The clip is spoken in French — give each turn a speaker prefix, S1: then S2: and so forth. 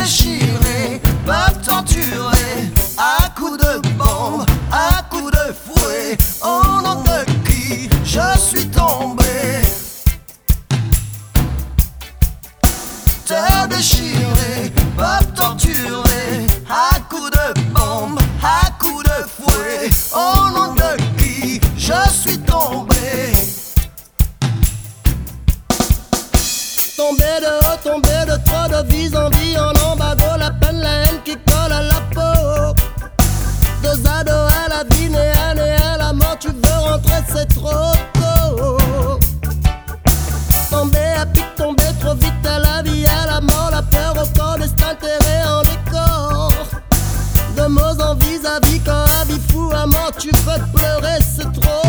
S1: déchiré, peuvent torturer à coups de bombe, à coups de fouet. Au nom de qui je suis tombé? Te déchirer, peuvent torturer à coups de bombe, à coups de fouet. Au nom de qui je suis tombé?
S2: Tomber de haut, tomber de trop, de vie en vie, en embargo, la peine, la haine qui colle à la peau. Dos à dos à la vie, né à la mort, tu veux rentrer, c'est trop tôt. Tomber à pic, tomber trop vite à la vie, à la mort, la peur au corps, destin terré en décor. De mots en vis-à-vis, quand la vie fou à mort, tu veux pleurer, c'est trop